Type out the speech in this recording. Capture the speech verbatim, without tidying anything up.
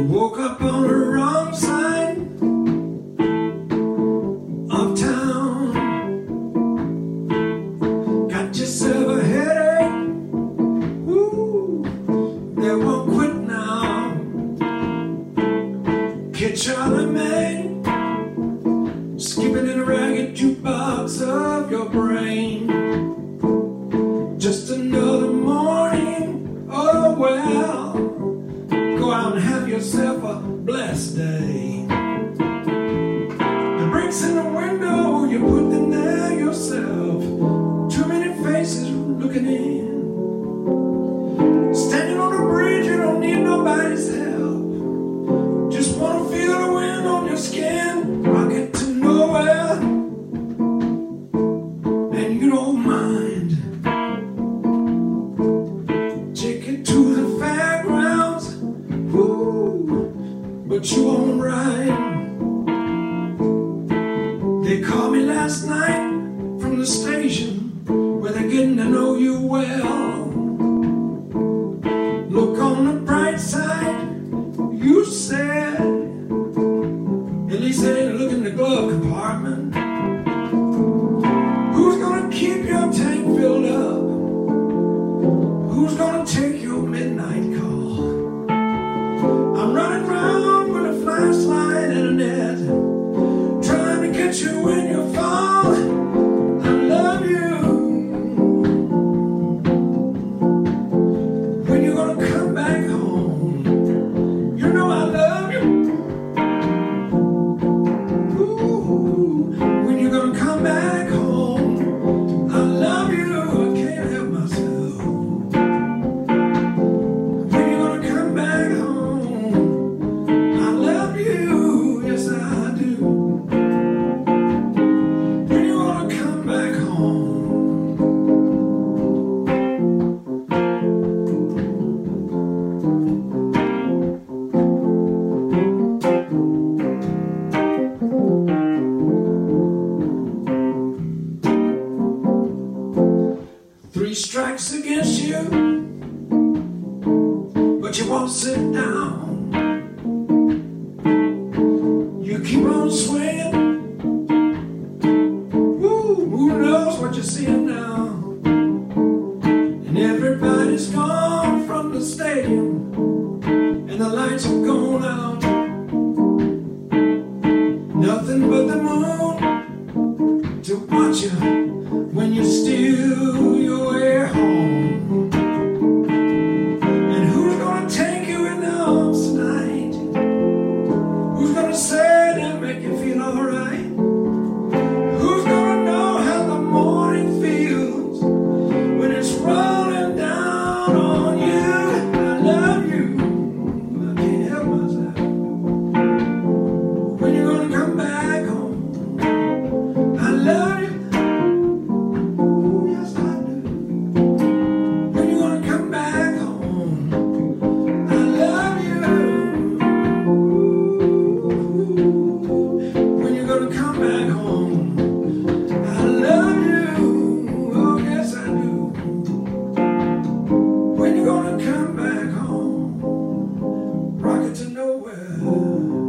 Woke up on the wrong side of town. Got yourself a headache. Woo, they won't quit now. Kid Charlie May, skipping in a ragged jukebox of your brain. Just another morning, oh well. Go out and have yourself a blessed day. The bricks in the window, you put them there yourself. Too many faces looking in. Standing on a bridge, you don't need nobody's help. Just wanna feel the wind on your skin. Rocket to nowhere, and you don't mind. Take it to the fairgrounds, woo, but you won't ride. They called me last night from the station where they're getting to know you well. Look on the bright side, you said. At least they didn't look in the glove compartment. Who's gonna keep your tank filled up? Who's gonna take your midnight call? I'm running around with a flashlight and a net, trying to catch you when you fall. I love you. When you gonna come back home? You know I love you. Ooh, when you gonna come back home? I love you. I can't help myself. When you gonna come back home? I love you. Yes, I do. When you gonna come back home? Three strikes against you, but you won't sit down. You keep on swinging. Woo, who knows what you're seeing now? And everybody's gone from the stadium, and the lights have gone out. Nothing but the moon to watch you when you steal your way home. And who's gonna take you in the arms tonight? Who's gonna say that make you feel alright? Who's gonna know how the morning feels when it's rolling down on you? I love you. I can't help myself. When you gonna come back home? I love you. Yes, I do. When you gonna come back home? I love you. When you gonna come back home? I love you. Oh, yes, I do. When you gonna come back home? Rocket to nowhere.